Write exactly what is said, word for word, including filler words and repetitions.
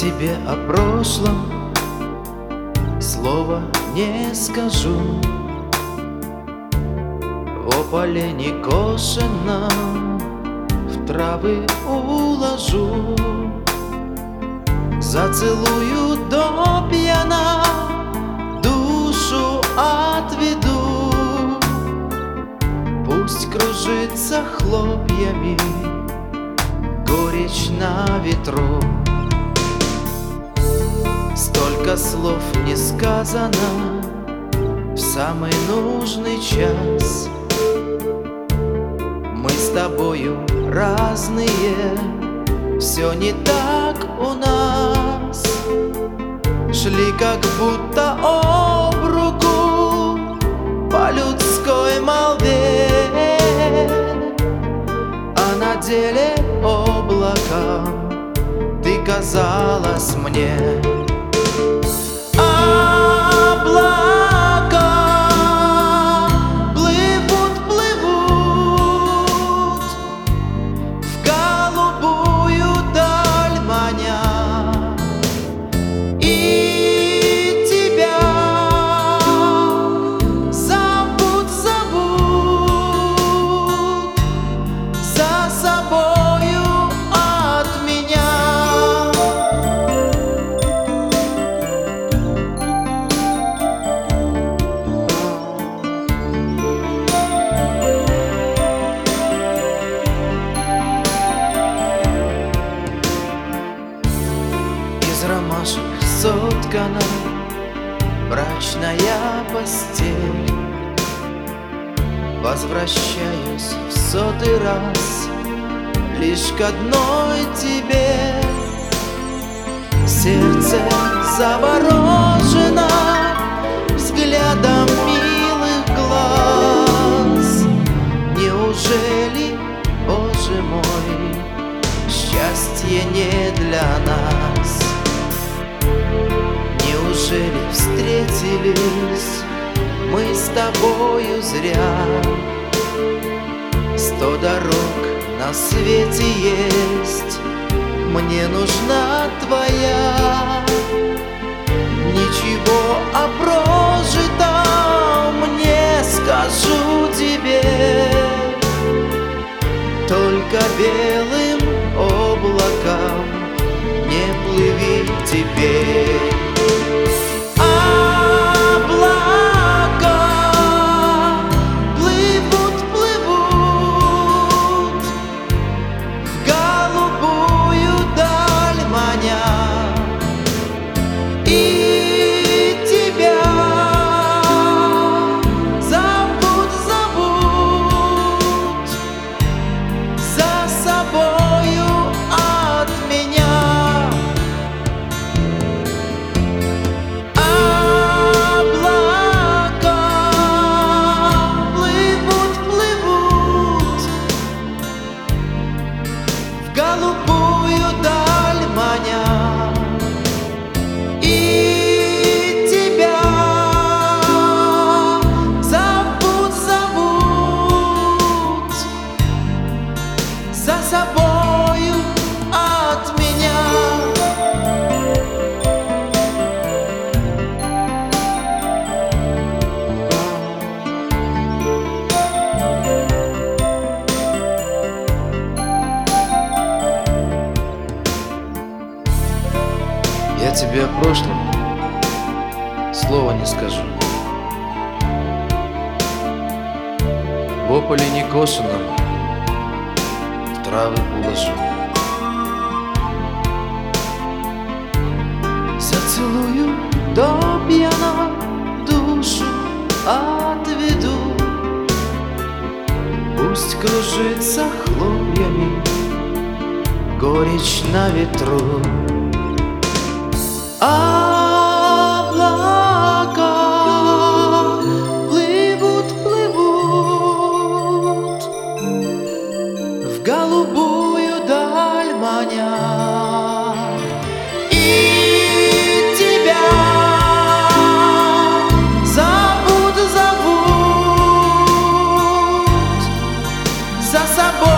тебе о прошлом слова не скажу. О поле некошенном в травы уложу, зацелую до пьяна, душу отведу. Пусть кружится хлопьями горечь на ветру. Столько слов не сказано в самый нужный час. Мы с тобою разные, все не так у нас. Шли как будто об руку по людской молве, а на деле облакам ты казалась мне. Ромашек соткана брачная постель. Возвращаюсь в сотый раз лишь к одной тебе. Сердце заворожено взглядом милых глаз. Неужели, Боже мой, счастье не для нас? Неужели встретились мы с тобою зря? Сто дорог на свете есть, мне нужна твоя. Ничего о прожитом не скажу тебе, только белым облакам не плыви теперь. Голубую даль маня, и тебя зовут, зовут за собою от меня. Я тебе о прошлом слова не скажу. В ополе некошенном в травы уложу, Зацелую до пьяна, душу отведу. пусть кружится хлопьями горечь на ветру. Облака плывут, плывут в голубую даль маня, и тебя зовут, зовут за собой.